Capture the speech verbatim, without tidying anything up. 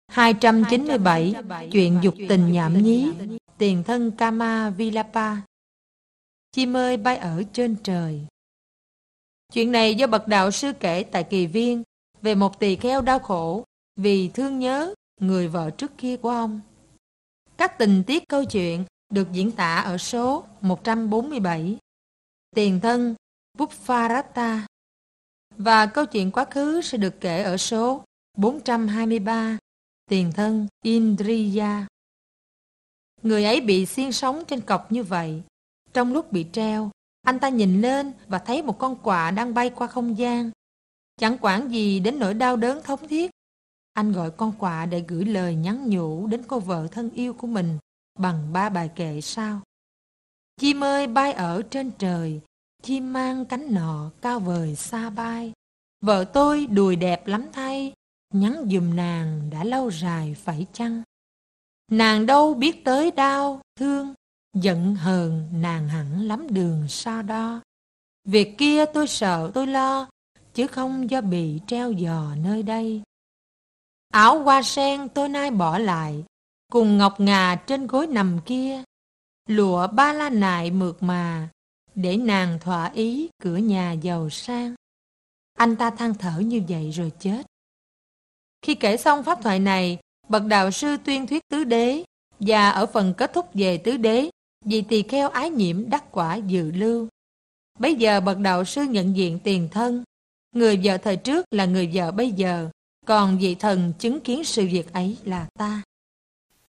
hai trăm chín mươi bảy. Chuyện dục tình nhảm nhí. Tiền thân Kama Vilapa. Chim ơi bay ở trên trời. Chuyện này do bậc đạo sư kể tại Kỳ Viên về một tỳ kheo đau khổ vì thương nhớ người vợ trước kia của ông. Các tình tiết câu chuyện được diễn tả ở số một trăm bốn mươi bảy, tiền thân Pupparatta, và câu chuyện quá khứ sẽ được kể ở số bốn trăm hai mươi ba, tiền thân Indriya. Người ấy bị xiên sống trên cọc như vậy. Trong lúc bị treo, anh ta nhìn lên và thấy một con quạ đang bay qua không gian. Chẳng quản gì đến nỗi đau đớn thống thiết, anh gọi con quạ để gửi lời nhắn nhủ đến cô vợ thân yêu của mình bằng ba bài kệ sau. Chim ơi bay ở trên trời, chim mang cánh nọ cao vời xa bay. Vợ tôi đùi đẹp lắm thay, nhắn giùm nàng đã lâu dài phải chăng? Nàng đâu biết tới đau, thương, giận hờn nàng hẳn lắm đường so đo. Việc kia tôi sợ tôi lo, chứ không do bị treo giò nơi đây. Áo hoa sen tôi nay bỏ lại, cùng ngọc ngà trên gối nằm kia. Lụa ba la nại mượt mà, để nàng thỏa ý cửa nhà giàu sang. Anh ta than thở như vậy rồi chết. Khi kể xong pháp thoại này, bậc đạo sư tuyên thuyết tứ đế, và ở phần kết thúc về tứ đế, vị tỳ kheo ái nhiễm đắc quả dự lưu. Bấy giờ bậc đạo sư nhận diện tiền thân. Người vợ thời trước là người vợ bây giờ, còn vị thần chứng kiến sự việc ấy là ta.